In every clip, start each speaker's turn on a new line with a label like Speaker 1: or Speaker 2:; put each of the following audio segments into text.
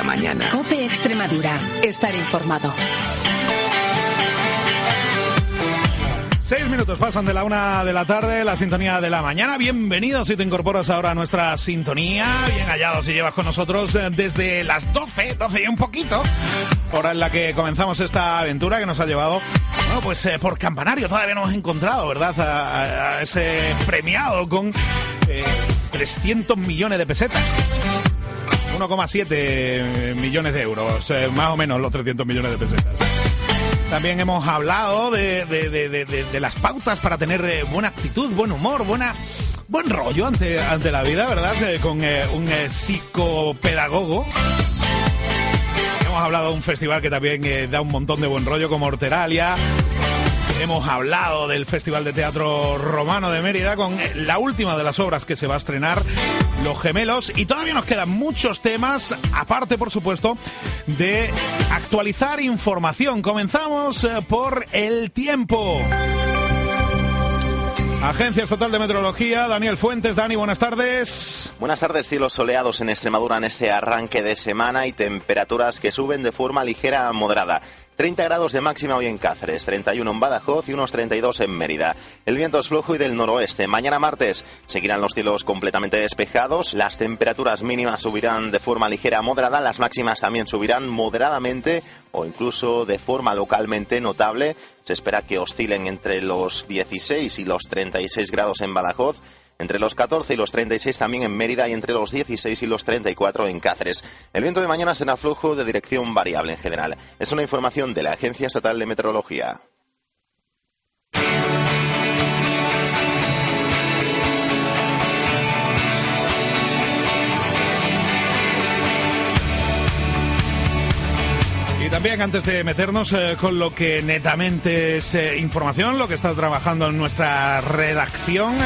Speaker 1: mañana.
Speaker 2: COPE Extremadura. Estar informado.
Speaker 3: 6 minutos pasan de la 1 de la tarde, la sintonía de la mañana. Bienvenidos si te incorporas ahora a nuestra sintonía. Bien hallado si llevas con nosotros desde las 12 y un poquito, hora en la que comenzamos esta aventura que nos ha llevado, bueno, pues por campanario. Todavía no hemos encontrado, ¿verdad?, a ese premiado con 300 millones de pesetas. 1,7 millones de euros, más o menos los 300 millones de pesetas. También hemos hablado de las pautas para tener buena actitud, buen humor, buen rollo ante la vida, ¿verdad? Con un psicopedagogo. Hemos hablado de un festival que también da un montón de buen rollo, como Horteralia. Hemos hablado del Festival de Teatro Romano de Mérida con la última de las obras que se va a estrenar, Los Gemelos. Y todavía nos quedan muchos temas, aparte, por supuesto, de actualizar información. Comenzamos por el tiempo. Agencia Estatal de Meteorología, Daniel Fuentes. Dani, buenas tardes.
Speaker 4: Buenas tardes. Cielos soleados en Extremadura en este arranque de semana y temperaturas que suben de forma ligera a moderada. 30 grados de máxima hoy en Cáceres, 31 en Badajoz y unos 32 en Mérida. El viento es flojo y del noroeste. Mañana martes seguirán los cielos completamente despejados. Las temperaturas mínimas subirán de forma ligera a moderada. Las máximas también subirán moderadamente o incluso de forma localmente notable. Se espera que oscilen entre los 16 y los 36 grados en Badajoz, entre los 14 y los 36 también en Mérida y entre los 16 y los 34 en Cáceres. El viento de mañana será flojo de dirección variable en general. Es una información de la Agencia Estatal de Meteorología.
Speaker 3: Y también, antes de meternos con lo que netamente es información, lo que está trabajando en nuestra redacción,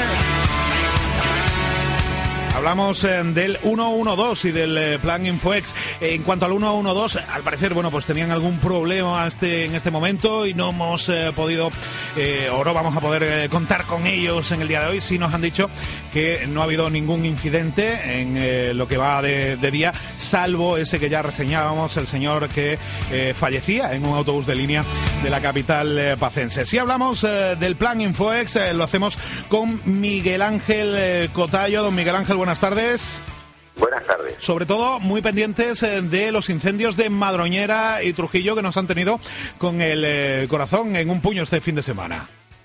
Speaker 3: hablamos del 112 y del plan Infoex. En cuanto al 112, al parecer, bueno, pues tenían algún problema en este momento y no hemos podido, o no vamos a poder contar con ellos en el día de hoy. Sí nos han dicho que no ha habido ningún incidente en lo que va de día, salvo ese que ya reseñábamos, el señor que fallecía en un autobús de línea de la capital pacense. Si hablamos del plan Infoex, lo hacemos con Miguel Ángel Cotallo. Don Miguel Ángel, buenas tardes.
Speaker 5: Buenas tardes.
Speaker 3: Sobre todo, muy pendientes de los incendios de Madroñera y Trujillo, que nos han tenido con el corazón en un puño este fin de semana.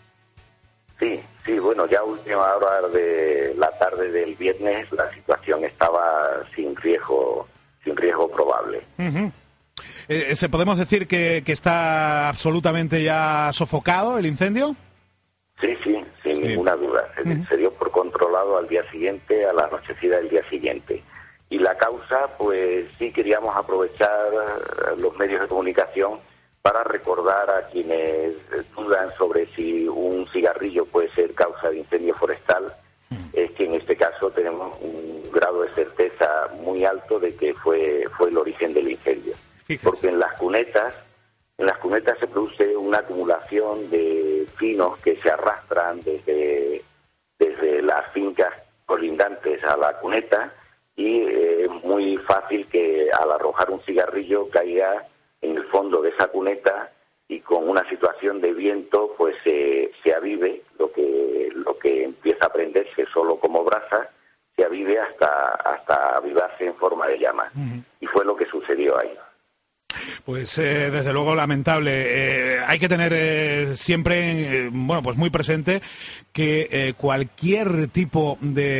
Speaker 5: Sí, bueno, ya a última hora de la tarde del viernes la situación estaba sin riesgo probable.
Speaker 3: Uh-huh. ¿Se podemos decir que está absolutamente ya sofocado el incendio?
Speaker 5: Sí, sin ninguna duda. Se dio por controlado al día siguiente, a la anochecida del día siguiente. Y la causa, pues sí queríamos aprovechar los medios de comunicación para recordar a quienes dudan sobre si un cigarrillo puede ser causa de incendio forestal, es que en este caso tenemos un grado de certeza muy alto de que fue el origen del incendio. Fíjese. Porque en las cunetas se produce una acumulación de pinos que se arrastran desde las fincas colindantes a la cuneta y es muy fácil que al arrojar un cigarrillo caiga en el fondo de esa cuneta y con una situación de viento pues se avive lo que empieza a prenderse solo como brasa, se avive hasta avivarse en forma de llama. Uh-huh. Y fue lo que sucedió ahí.
Speaker 3: Pues desde luego lamentable. Hay que tener siempre, pues muy presente que cualquier tipo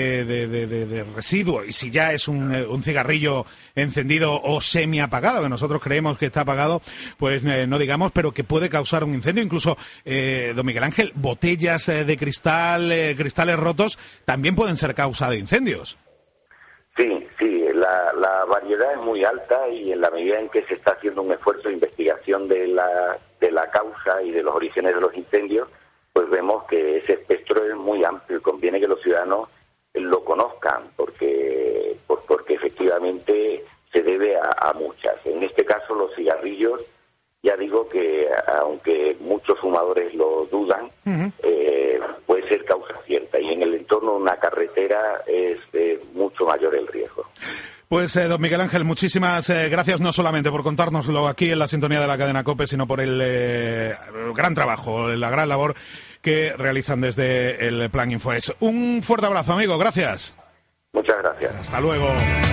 Speaker 3: de residuo, y si ya es un cigarrillo encendido o semi apagado, que nosotros creemos que está apagado, pues no digamos, pero que puede causar un incendio. Incluso, don Miguel Ángel, botellas de cristal, cristales rotos, también pueden ser causa de incendios.
Speaker 5: Sí, la variedad es muy alta y en la medida en que se está haciendo un esfuerzo de investigación de la causa y de los orígenes de los incendios, pues vemos que ese espectro es muy amplio y conviene que los ciudadanos lo conozcan porque efectivamente se debe a muchas. En este caso los cigarrillos, ya digo que aunque muchos fumadores lo dudan, puede ser causa cierta. bicicleta, y en el entorno de una carretera es mucho mayor el riesgo.
Speaker 3: Pues, don Miguel Ángel, muchísimas gracias, no solamente por contárnoslo aquí en la sintonía de la cadena COPE, sino por el gran trabajo, la gran labor que realizan desde el Plan Infoes. Un fuerte abrazo, amigo, gracias.
Speaker 5: Muchas gracias.
Speaker 3: Hasta luego.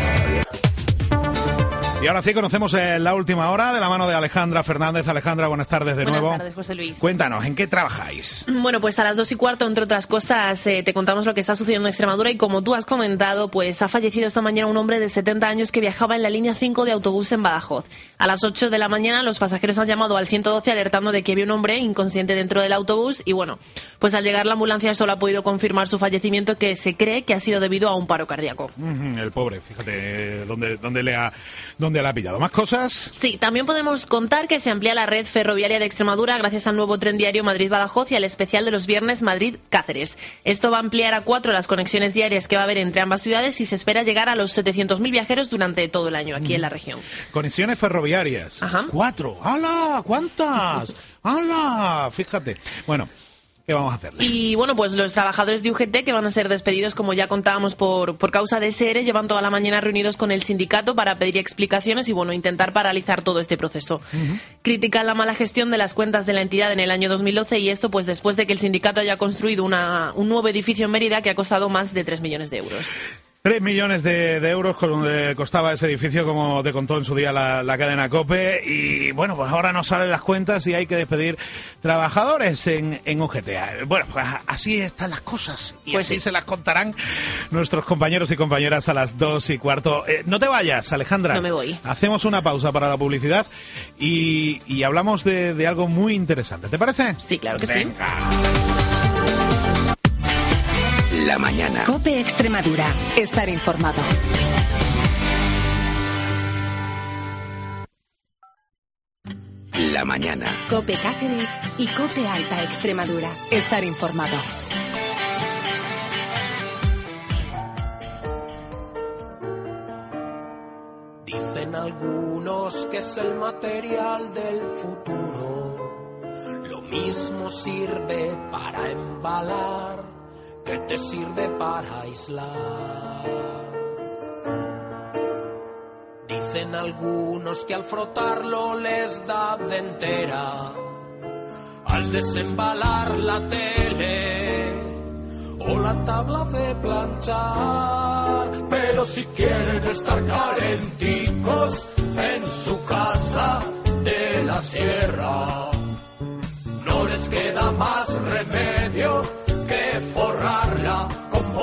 Speaker 3: Y ahora sí, conocemos la última hora de la mano de Alejandra Fernández. Alejandra, buenas tardes de nuevo.
Speaker 1: Buenas tardes, José Luis.
Speaker 3: Cuéntanos, ¿en qué trabajáis?
Speaker 1: Bueno, pues a las 2:15, entre otras cosas, te contamos lo que está sucediendo en Extremadura, y como tú has comentado, pues ha fallecido esta mañana un hombre de 70 años que viajaba en la línea 5 de autobús en Badajoz. A las 8 de la mañana los pasajeros han llamado al 112 alertando de que había un hombre inconsciente dentro del autobús, y bueno, pues al llegar la ambulancia solo ha podido confirmar su fallecimiento, que se cree que ha sido debido a un paro cardíaco.
Speaker 3: El pobre, fíjate dónde le ha pillado. ¿Más cosas?
Speaker 1: Sí, también podemos contar que se amplía la red ferroviaria de Extremadura gracias al nuevo tren diario Madrid-Badajoz y al especial de los viernes Madrid-Cáceres. Esto va a ampliar a 4 las conexiones diarias que va a haber entre ambas ciudades, y se espera llegar a los 700.000 viajeros durante todo el año aquí en la región.
Speaker 3: Conexiones ferroviarias.
Speaker 1: Ajá.
Speaker 3: 4. ¡Hala! ¿Cuántas? ¡Hala! Fíjate. Bueno, ¿qué vamos a hacer?
Speaker 1: Y bueno, pues los trabajadores de UGT, que van a ser despedidos, como ya contábamos, por causa de SR, llevan toda la mañana reunidos con el sindicato para pedir explicaciones y bueno, intentar paralizar todo este proceso. Critican la mala gestión de las cuentas de la entidad en el año 2012, y esto pues después de que el sindicato haya construido un nuevo edificio en Mérida que ha costado más de 3 millones de euros.
Speaker 3: 3 millones de euros costaba ese edificio, como te contó en su día la cadena COPE, y bueno, pues ahora no salen las cuentas y hay que despedir trabajadores en UGT. Bueno, pues así están las cosas, y
Speaker 1: pues
Speaker 3: así
Speaker 1: sí,
Speaker 3: se las contarán nuestros compañeros y compañeras a las 2:15. No te vayas, Alejandra.
Speaker 1: No me voy.
Speaker 3: Hacemos una pausa para la publicidad y hablamos de algo muy interesante. ¿Te parece?
Speaker 1: Sí, claro que
Speaker 3: Venga.
Speaker 1: sí.
Speaker 2: La mañana. COPE Extremadura. Estar informado.
Speaker 6: La mañana.
Speaker 2: COPE Cáceres y COPE Alta Extremadura. Estar informado.
Speaker 7: Dicen algunos que es el material del futuro. Lo mismo sirve para embalar que te sirve para aislar. Dicen algunos que al frotarlo les da de entera, al desembalar la tele o la tabla de planchar. Pero si quieren estar calenticos en su casa de la sierra, no les queda más remedio que forrarla con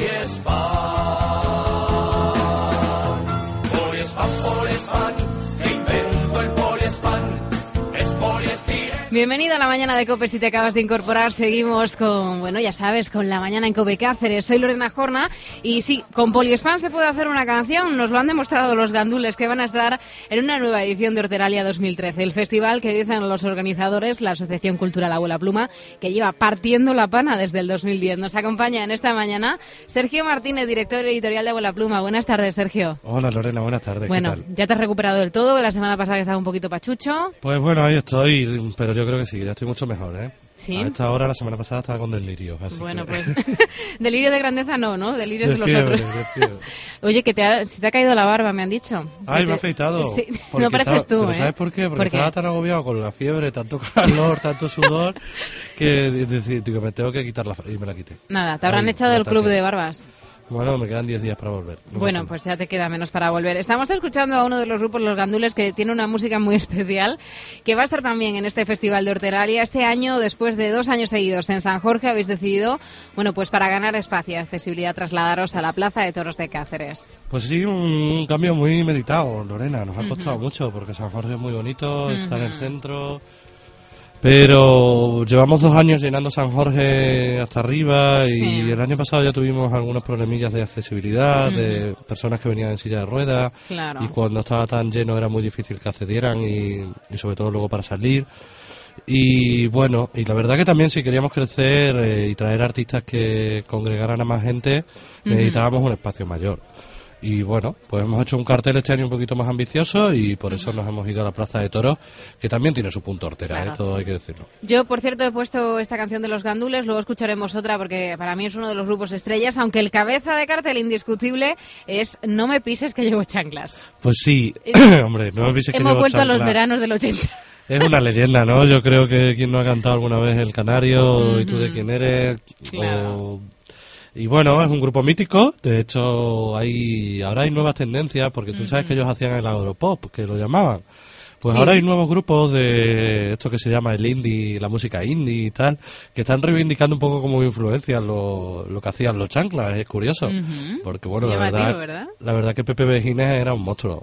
Speaker 7: poliespan. Poliespan, que invento el poliespan, es poliestireno.
Speaker 8: Bienvenido a la mañana de COPE. Si te acabas de incorporar, seguimos con, bueno, ya sabes, con la mañana en COPE Cáceres. Soy Lorena Jorna y sí, con poliespan se puede hacer una canción. Nos lo han demostrado los gandules, que van a estar en una nueva edición de Horteralia 2013, el festival que dicen los organizadores, la Asociación Cultural Abuela Pluma, que lleva partiendo la pana desde el 2010. Nos acompaña en esta mañana Sergio Martínez, director editorial de Abuela Pluma. Buenas tardes, Sergio.
Speaker 9: Hola, Lorena, buenas tardes.
Speaker 8: Bueno,
Speaker 9: ¿qué tal?
Speaker 8: ¿ya te has recuperado del todo? La semana pasada que estaba un poquito pachucho.
Speaker 9: Pues bueno, ahí estoy, pero yo creo que sí, ya estoy mucho mejor, ¿eh?
Speaker 8: Sí.
Speaker 9: A esta hora, la semana pasada, estaba con delirios. Así
Speaker 8: Bueno,
Speaker 9: que...
Speaker 8: pues delirio de grandeza no, delirios de los
Speaker 9: fiebre,
Speaker 8: otros.
Speaker 9: de fiebre.
Speaker 8: Oye, que se te ha caído la barba, me han dicho.
Speaker 9: Ay, me he afeitado.
Speaker 8: Sí.
Speaker 9: Porque
Speaker 8: No pareces tú,
Speaker 9: pero
Speaker 8: ¿eh?
Speaker 9: ¿sabes por qué? Porque
Speaker 8: ¿Por qué?
Speaker 9: estaba tan agobiado con la fiebre, tanto calor, tanto sudor, que digo, me tengo que quitar y me la quité.
Speaker 8: Nada, te habrán
Speaker 9: Ay,
Speaker 8: echado del
Speaker 9: bastante.
Speaker 8: club de barbas.
Speaker 9: Bueno, me quedan 10 días para volver. No
Speaker 8: Bueno,
Speaker 9: pasa
Speaker 8: pues ya te queda menos para volver. Estamos escuchando a uno de los grupos, Los Gandules, que tiene una música muy especial, que va a estar también en este Festival de Horteralia. Este año, después de 2 años seguidos en San Jorge, habéis decidido, bueno, pues para ganar espacio y accesibilidad, trasladaros a la Plaza de Toros de Cáceres.
Speaker 9: nada. Pues sí, un cambio muy meditado, Lorena. Nos ha costado mucho, porque San Jorge es muy bonito, está en el centro... Pero llevamos 2 años llenando San Jorge hasta arriba y
Speaker 8: Sí.
Speaker 9: el año pasado ya tuvimos algunos problemillas de accesibilidad, de personas que venían en silla de ruedas,
Speaker 8: Claro.
Speaker 9: y cuando estaba tan lleno era muy difícil que accedieran y sobre todo luego para salir. Y bueno, y la verdad que también si queríamos crecer y traer artistas que congregaran a más gente, necesitábamos un espacio mayor. Y bueno, pues hemos hecho un cartel este año un poquito más ambicioso y por eso nos hemos ido a la Plaza de Toros, que también tiene su punto hortera,
Speaker 8: Claro.
Speaker 9: todo hay que decirlo.
Speaker 8: Yo, por cierto, he puesto esta canción de Los Gandules, luego escucharemos otra porque para mí es uno de los grupos estrellas, aunque el cabeza de cartel indiscutible es No me pises que llevo chanclas.
Speaker 9: Pues sí, hombre, no me pises que
Speaker 8: Hemos
Speaker 9: llevo
Speaker 8: vuelto a los
Speaker 9: chanclas.
Speaker 8: veranos del 80.
Speaker 9: Es una leyenda, ¿no? Yo creo que quien no ha cantado alguna vez El Canario, y tú de quién eres,
Speaker 8: Claro.
Speaker 9: Y bueno, es un grupo mítico, de hecho ahora hay nuevas tendencias, porque tú sabes que ellos hacían el Agropop, que lo llamaban. Pues
Speaker 8: Sí.
Speaker 9: ahora hay nuevos grupos de esto que se llama el indie, la música indie y tal, que están reivindicando un poco como influencia lo que hacían los chanclas, es curioso. Porque bueno,
Speaker 8: Llamativo, ¿verdad?
Speaker 9: la verdad que Pepe Vejines era un monstruo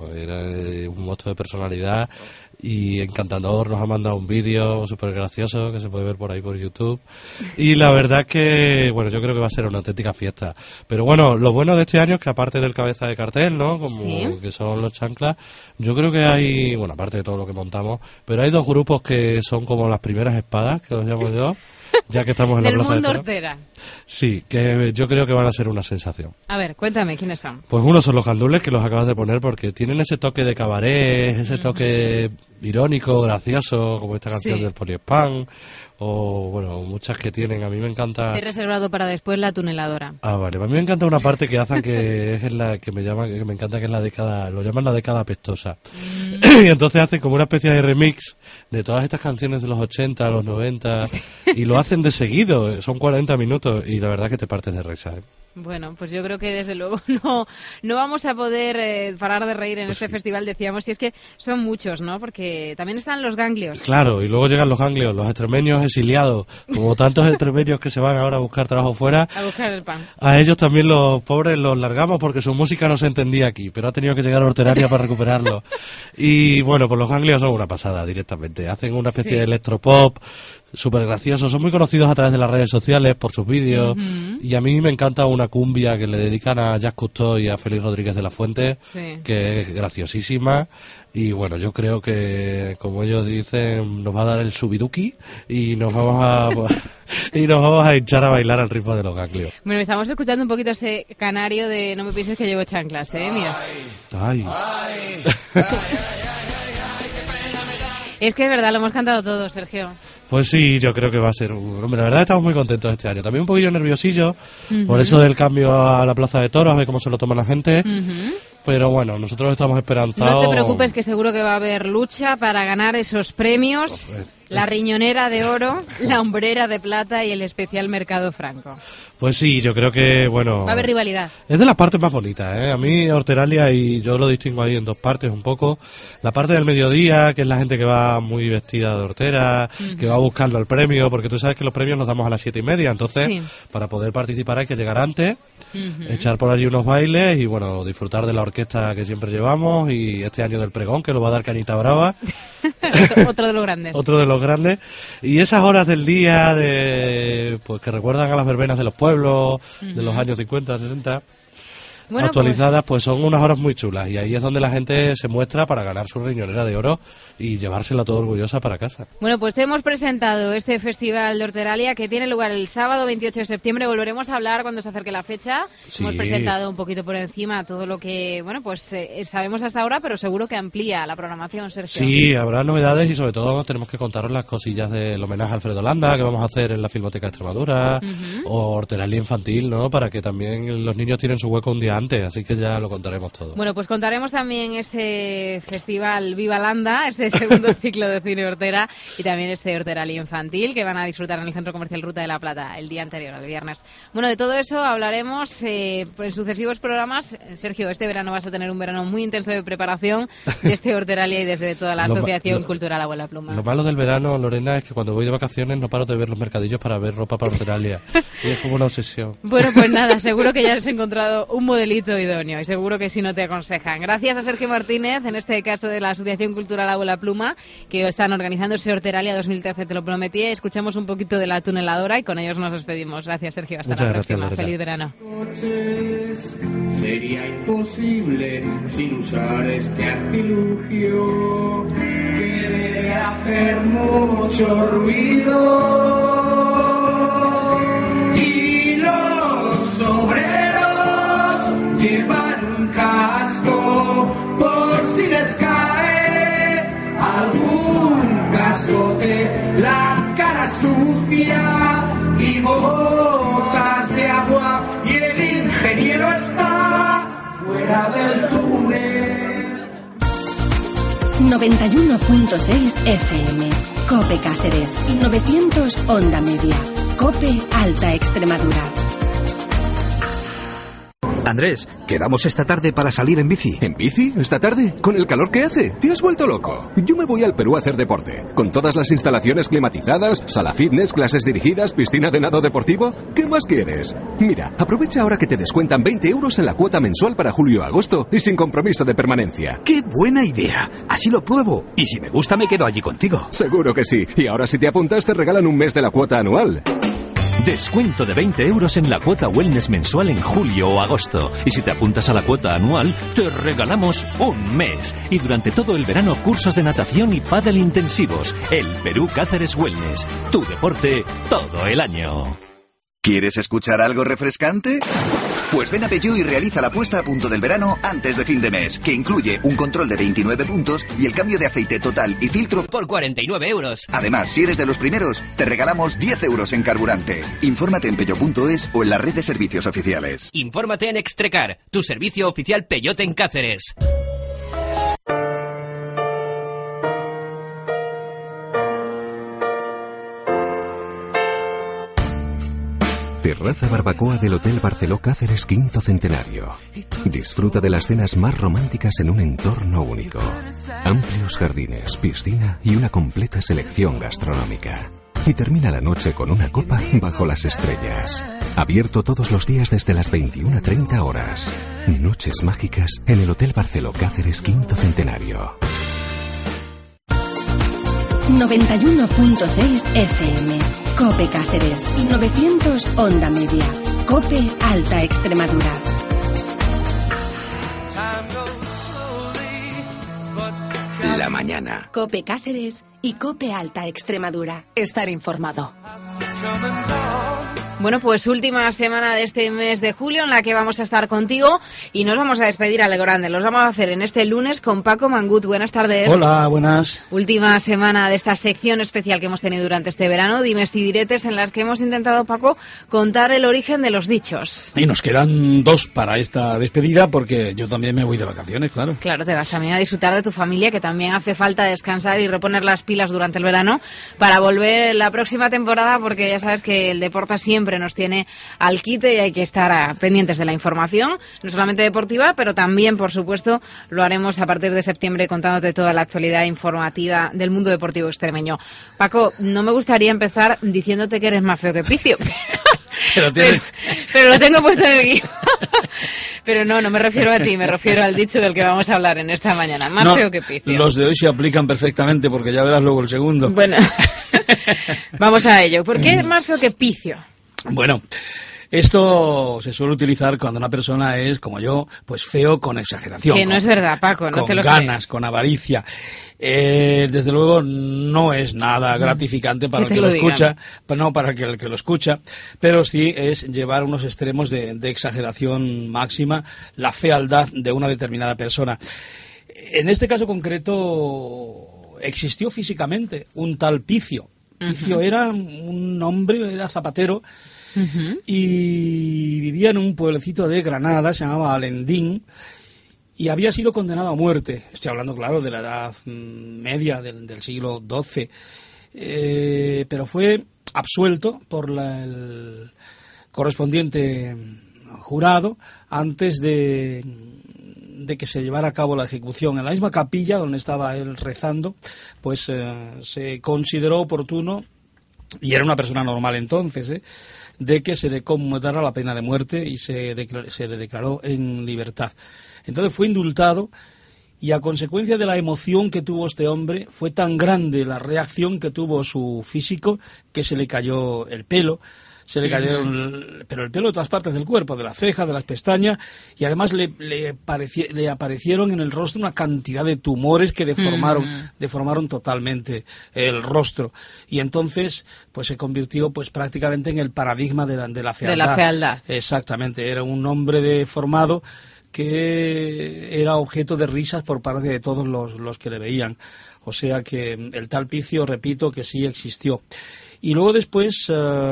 Speaker 9: de personalidad y encantador, nos ha mandado un vídeo súper gracioso que se puede ver por ahí por YouTube. Y la verdad que, bueno, yo creo que va a ser una auténtica fiesta. Pero bueno, lo bueno de este año es que aparte del cabeza de cartel, ¿no? Como
Speaker 8: Sí.
Speaker 9: que son los chanclas, yo creo que hay, bueno, aparte de todo lo que montamos, pero hay dos grupos que son como las primeras espadas, que los llamo yo, ya que estamos en la
Speaker 8: Del
Speaker 9: Plaza de
Speaker 8: mundo
Speaker 9: Toros.
Speaker 8: hortera.
Speaker 9: Sí, que yo creo que van a ser una sensación.
Speaker 8: A ver, cuéntame, ¿quiénes son?
Speaker 9: Pues uno son los Gandules, que los acabas de poner, porque tienen ese toque de cabaret, ese toque irónico, gracioso, como esta canción
Speaker 8: Sí.
Speaker 9: del Poliespan, o bueno, muchas que tienen. A mí me encanta...
Speaker 8: He reservado para después la tuneladora.
Speaker 9: Ah, vale. A mí me encanta una parte que hacen que es la que me encanta, que es la década, lo llaman la década pestosa. Y entonces hacen como una especie de remix de todas estas canciones de los 80, los 90, y lo hacen de seguido, son 40 minutos, y la verdad que te partes de risa, ¿eh?
Speaker 8: Bueno, pues yo creo que desde luego no vamos a poder parar de reír en este festival, decíamos, y es que son muchos, ¿no? Porque también están los ganglios.
Speaker 9: Claro, y luego llegan los ganglios, los extremeños exiliados, como tantos extremeños que se van ahora a buscar trabajo fuera.
Speaker 8: A buscar el pan.
Speaker 9: A ellos también los pobres los largamos porque su música no se entendía aquí, pero ha tenido que llegar a Horteraria para recuperarlo. Y bueno, pues los ganglios son una pasada directamente. Hacen una especie
Speaker 8: Sí.
Speaker 9: de electropop súper graciosos. Son muy conocidos a través de las redes sociales por sus vídeos. Y a mí me encanta una cumbia que le dedican a Jacques Cousteau y a Félix Rodríguez de la Fuente,
Speaker 8: Sí.
Speaker 9: que es graciosísima. Y bueno, yo creo que, como ellos dicen, nos va a dar el subiduki y nos vamos a hinchar a bailar al ritmo de los ganglios.
Speaker 8: Bueno, estamos escuchando un poquito ese canario de No me pienses que llevo chanclas, ¿eh? Mira.
Speaker 9: Ay.
Speaker 8: Es que es verdad, lo hemos cantado todo, Sergio.
Speaker 9: Pues sí, yo creo que va a ser hombre, la verdad estamos muy contentos este año. También un poquillo nerviosillo
Speaker 8: Ujú.
Speaker 9: por eso del cambio a la Plaza de Toros, a ver cómo se lo toma la gente.
Speaker 8: Ujú.
Speaker 9: Pero bueno, nosotros estamos esperanzados.
Speaker 8: No te preocupes que seguro que va a haber lucha para ganar esos premios. La riñonera de oro, la hombrera de plata y el especial Mercado Franco.
Speaker 9: Pues sí, yo creo que, bueno...
Speaker 8: Va a haber rivalidad.
Speaker 9: Es de las partes más bonitas, ¿eh? A mí Horteralia, y yo lo distingo ahí en dos partes un poco. La parte del mediodía, que es la gente que va muy vestida de hortera, que va buscando el premio, porque tú sabes que los premios los damos a las 7:30, entonces
Speaker 8: Sí.
Speaker 9: para poder participar hay que llegar antes,
Speaker 8: Ujú.
Speaker 9: echar por allí unos bailes y bueno, disfrutar de la orquesta que siempre llevamos y este año del pregón, que lo va a dar Cañita Brava.
Speaker 8: Otro de los grandes.
Speaker 9: Otro de los grandes. Y esas horas del día de pues que recuerdan a las verbenas de los pueblos de los años 50, 60,
Speaker 8: Bueno,
Speaker 9: actualizadas, pues son unas horas muy chulas. Y ahí es donde la gente se muestra para ganar su riñonera de oro y llevársela todo orgullosa para casa.
Speaker 8: Bueno, pues te hemos presentado este festival de Horteralia que tiene lugar el sábado 28 de septiembre. Volveremos a hablar cuando se acerque la fecha.
Speaker 9: Sí.
Speaker 8: Hemos presentado un poquito por encima todo lo que, bueno, pues sabemos hasta ahora, pero seguro que amplía la programación, Sergio.
Speaker 9: Sí, habrá novedades y sobre todo tenemos que contaros las cosillas del homenaje a Alfredo Landa que vamos a hacer en la Filmoteca de Extremadura o Horteralia infantil, ¿no? Para que también los niños tienen su hueco un día antes, así que ya lo contaremos todo.
Speaker 8: Bueno, pues contaremos también ese festival Viva Landa, ese segundo ciclo de cine hortera y también ese Horteralia infantil que van a disfrutar en el Centro Comercial Ruta de la Plata el día anterior, el viernes. Bueno, de todo eso hablaremos en sucesivos programas. Sergio, este verano vas a tener un verano muy intenso de preparación de este Horteralia y desde toda la Asociación Cultural Abuela Pluma.
Speaker 9: Lo malo del verano, Lorena, es que cuando voy de vacaciones no paro de ver los mercadillos para ver ropa para Horteralia. Y es como una obsesión.
Speaker 8: Bueno, pues nada, seguro que ya has encontrado un modelito idóneo y seguro que si no te aconsejan. Gracias a Sergio Martínez, en este caso de la Asociación Cultural Abuela Pluma, que están organizando ese Horteralia 2013, te lo prometí. Escuchamos un poquito de la tuneladora y con ellos nos despedimos. Gracias, Sergio. Hasta
Speaker 9: Muchas
Speaker 8: la
Speaker 9: gracias,
Speaker 8: próxima.
Speaker 9: Lorena.
Speaker 8: Feliz verano.
Speaker 7: Sería imposible sin usar este artilugio que debe hacer mucho ruido y los obreros llevan un casco por si les cae algún casco de la cara sucia y gotas de agua, y el ingeniero está fuera del túnel.
Speaker 2: 91.6 FM, COPE Cáceres, y 900 Onda Media, COPE Alta Extremadura.
Speaker 10: Andrés, quedamos esta tarde para salir en bici. ¿En bici? ¿Esta tarde? ¿Con el calor que hace? ¿Te has vuelto loco? Yo me voy al Perú a hacer deporte. Con todas las instalaciones climatizadas, sala fitness, clases dirigidas, piscina de nado deportivo. ¿Qué más quieres? Mira, aprovecha ahora que te descuentan 20 euros en la cuota mensual para julio-agosto y sin compromiso de permanencia.
Speaker 11: ¡Qué buena idea! Así lo pruebo. Y si me gusta me quedo allí contigo.
Speaker 10: Seguro que sí. Y ahora si te apuntas te regalan un mes de la cuota anual.
Speaker 12: Descuento de 20 euros en la cuota wellness mensual en julio o agosto. Y si te apuntas a la cuota anual, te regalamos un mes. Y durante todo el verano, cursos de natación y pádel intensivos. El Perú Cáceres Wellness. Tu deporte todo el año.
Speaker 13: ¿Quieres escuchar algo refrescante? Pues ven a Peugeot y realiza la puesta a punto del verano antes de fin de mes, que incluye un control de 29 puntos y el cambio de aceite total y filtro
Speaker 14: por 49 euros.
Speaker 13: Además, si eres de los primeros, te regalamos 10 euros en carburante. Infórmate en peugeot.es o en la red de servicios oficiales.
Speaker 14: Infórmate en Extrecar, tu servicio oficial Peugeot en Cáceres.
Speaker 6: Terraza barbacoa del Hotel Barceló Cáceres Quinto Centenario. Disfruta de las cenas más románticas en un entorno único. Amplios jardines, piscina y una completa selección gastronómica. Y termina la noche con una copa bajo las estrellas. Abierto todos los días desde las 21:30 horas. Noches mágicas en el Hotel Barceló Cáceres Quinto Centenario.
Speaker 2: 91.6 FM, COPE Cáceres, y 900 Onda Media, COPE Alta Extremadura.
Speaker 6: La mañana.
Speaker 2: COPE Cáceres y COPE Alta Extremadura. Estar informado.
Speaker 8: Bueno, pues última semana de este mes de julio en la que vamos a estar contigo y nos vamos a despedir a lo grande. Los vamos a hacer en este lunes con Paco Mangut. Buenas tardes.
Speaker 15: Hola, buenas.
Speaker 8: Última semana de esta sección especial que hemos tenido durante este verano, dimes y diretes, en las que hemos intentado, Paco, contar el origen de los dichos.
Speaker 15: Y nos quedan 2 para esta despedida porque yo también me voy de vacaciones, claro.
Speaker 8: Claro, te vas también a disfrutar de tu familia, que también hace falta descansar y reponer las pilas durante el verano para volver la próxima temporada, porque ya sabes que el deporte siempre nos tiene al quite y hay que estar pendientes de la información, no solamente deportiva, pero también, por supuesto, lo haremos a partir de septiembre contándote toda la actualidad informativa del mundo deportivo extremeño. Paco, no me gustaría empezar diciéndote que eres más feo que Picio, pero lo tengo puesto en el guión. Pero no me refiero a ti, me refiero al dicho del que vamos a hablar en esta mañana. Más feo que Picio.
Speaker 15: Los de hoy se aplican perfectamente porque ya verás luego el segundo.
Speaker 8: Bueno, vamos a ello. ¿Por qué es más feo que Picio?
Speaker 15: Bueno, esto se suele utilizar cuando una persona es, como yo, pues feo con exageración.
Speaker 8: Que no es verdad, Paco, no te lo creo.
Speaker 15: Con ganas, con avaricia. Desde luego no es nada gratificante para el que lo escucha, no para el que lo escucha, pero sí es llevar unos extremos de exageración máxima, la fealdad de una determinada persona. En este caso concreto existió físicamente un tal Picio. Picio era un hombre, era zapatero, y vivía en un pueblecito de Granada, se llamaba Alendín, y había sido condenado a muerte. Estoy hablando, claro, de la edad media del siglo XII, pero fue absuelto por el correspondiente jurado antes de que se llevara a cabo la ejecución. En la misma capilla donde estaba él rezando, pues se consideró oportuno, y era una persona normal entonces, de que se le conmutara la pena de muerte y se le declaró en libertad. Entonces fue indultado, y a consecuencia de la emoción que tuvo este hombre, fue tan grande la reacción que tuvo su físico que se le cayó el pelo. Se le cayeron, pero el pelo de todas partes del cuerpo, de la ceja, de las pestañas, y además le aparecieron en el rostro una cantidad de tumores que deformaron totalmente el rostro. Y entonces, pues se convirtió pues prácticamente en el paradigma de la fealdad.
Speaker 8: De la fealdad.
Speaker 15: Exactamente, era un hombre deformado que era objeto de risas por parte de todos los que le veían. O sea que el tal Picio, repito, que sí existió. Y luego después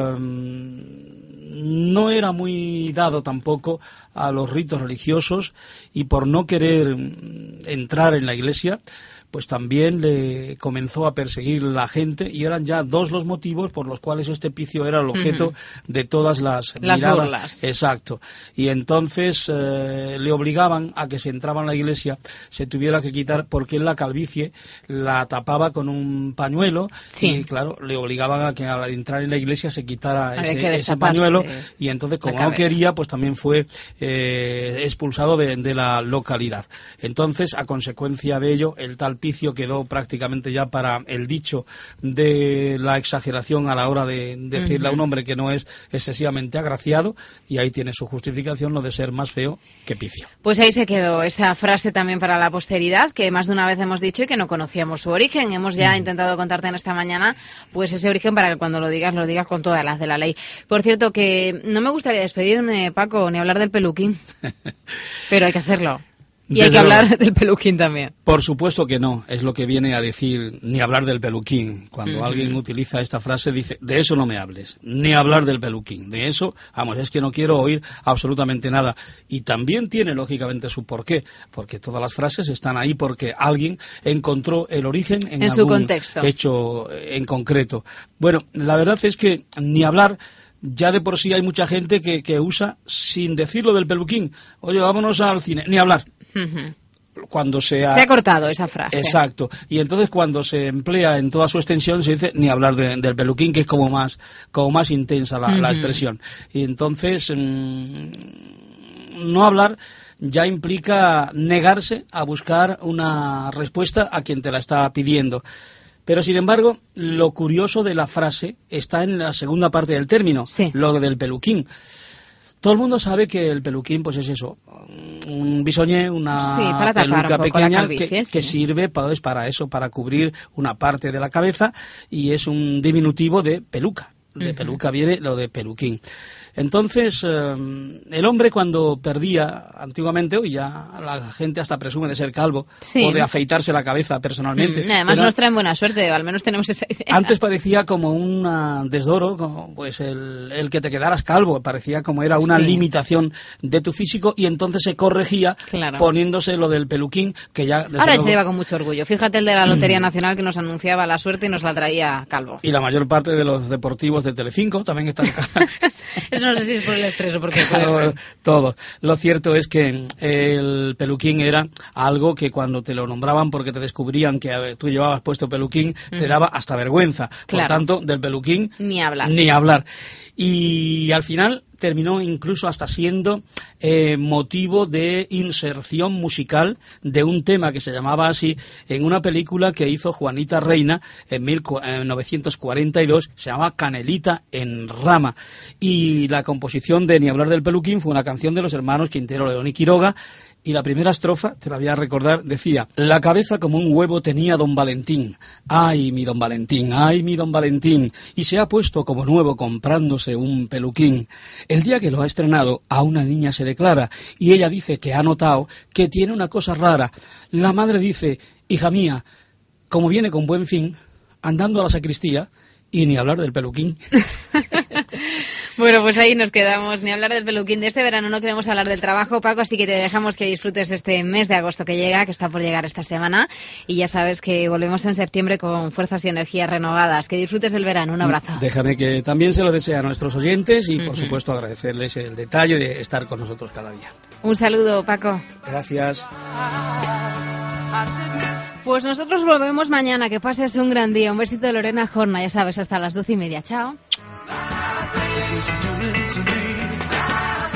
Speaker 15: no era muy dado tampoco a los ritos religiosos, y por no querer entrar en la iglesia, pues también le comenzó a perseguir la gente, y eran ya dos los motivos por los cuales este Picio era el objeto de todas las miradas.
Speaker 8: Burlas.
Speaker 15: Exacto. Y entonces le obligaban a que si entraba en la iglesia se tuviera que quitar, porque él la calvicie la tapaba con un pañuelo, y claro, le obligaban a que al entrar en la iglesia se quitara ese pañuelo, y entonces como no quería, pues también fue expulsado de la localidad. Entonces, a consecuencia de ello, el tal Picio quedó prácticamente ya para el dicho de la exageración a la hora de decirle a un hombre que no es excesivamente agraciado, y ahí tiene su justificación, lo de ser más feo que Picio.
Speaker 8: Pues ahí se quedó esa frase también para la posteridad, que más de una vez hemos dicho y que no conocíamos su origen. Hemos ya intentado contarte en esta mañana pues ese origen para que cuando lo digas con todas las de la ley. Por cierto, que no me gustaría despedirme, Paco, ni hablar del peluquín, pero hay que hacerlo. Y hay que hablar del peluquín también.
Speaker 15: Por supuesto que no, es lo que viene a decir ni hablar del peluquín. Cuando alguien utiliza esta frase, dice, de eso no me hables, ni hablar del peluquín. De eso, vamos, es que no quiero oír absolutamente nada. Y también tiene, lógicamente, su porqué, porque todas las frases están ahí porque alguien encontró el origen en algún
Speaker 8: su contexto,
Speaker 15: hecho en concreto. Bueno, la verdad es que ni hablar... Ya de por sí hay mucha gente que usa sin decirlo del peluquín. Oye, vámonos al cine, ni hablar. Cuando se ha
Speaker 8: cortado esa frase.
Speaker 15: Exacto. Y entonces cuando se emplea en toda su extensión se dice ni hablar del peluquín, que es como más intensa la expresión. Y entonces no hablar ya implica negarse a buscar una respuesta a quien te la está pidiendo. Pero, sin embargo, lo curioso de la frase está en la segunda parte del término, lo del peluquín. Todo el mundo sabe que el peluquín, pues es eso, un bisoñé, una peluca pequeña que sirve para eso, para cubrir una parte de la cabeza, y es un diminutivo de peluca. De peluca viene lo de peluquín. Entonces, el hombre cuando perdía, antiguamente, hoy ya la gente hasta presume de ser calvo, o de afeitarse la cabeza personalmente.
Speaker 8: Además nos traen buena suerte, o al menos tenemos esa idea.
Speaker 15: Antes parecía como un desdoro, como, pues el que te quedaras calvo, parecía como era una limitación de tu físico, y entonces se corregía poniéndose lo del peluquín, que ya...
Speaker 8: Ahora se lleva con mucho orgullo. Fíjate el de la Lotería Nacional, que nos anunciaba la suerte y nos la traía calvo.
Speaker 15: Y la mayor parte de los deportivos de Telecinco también están...
Speaker 8: Eso no sé si es por el estrés o por qué puede ser.
Speaker 15: Todo. Lo cierto es que el peluquín era algo que cuando te lo nombraban porque te descubrían que tú llevabas puesto peluquín, te daba hasta vergüenza. Por tanto, del peluquín
Speaker 8: ni hablar.
Speaker 15: Y al final terminó incluso hasta siendo motivo de inserción musical de un tema que se llamaba así en una película que hizo Juanita Reina en 1942, se llamaba Canelita en Rama, y la composición de Ni hablar del peluquín fue una canción de los hermanos Quintero, León y Quiroga. Y la primera estrofa, te la voy a recordar, decía: la cabeza como un huevo tenía don Valentín, ay mi don Valentín, y se ha puesto como nuevo comprándose un peluquín. El día que lo ha estrenado, a una niña se declara, y ella dice que ha notado que tiene una cosa rara. La madre dice: hija mía, como viene con buen fin, andando a la sacristía, y ni hablar del peluquín.
Speaker 8: Bueno, pues ahí nos quedamos. Ni hablar del peluquín. De este verano no queremos hablar del trabajo, Paco, así que te dejamos que disfrutes este mes de agosto que llega, que está por llegar esta semana. Y ya sabes que volvemos en septiembre con fuerzas y energías renovadas. Que disfrutes del verano. Un abrazo.
Speaker 15: Déjame que también se lo desee a nuestros oyentes y, por supuesto, agradecerles el detalle de estar con nosotros cada día.
Speaker 8: Un saludo, Paco.
Speaker 15: Gracias.
Speaker 8: Pues nosotros volvemos mañana. Que pases un gran día. Un besito de Lorena Jorna, ya sabes, hasta las 12:30. Chao.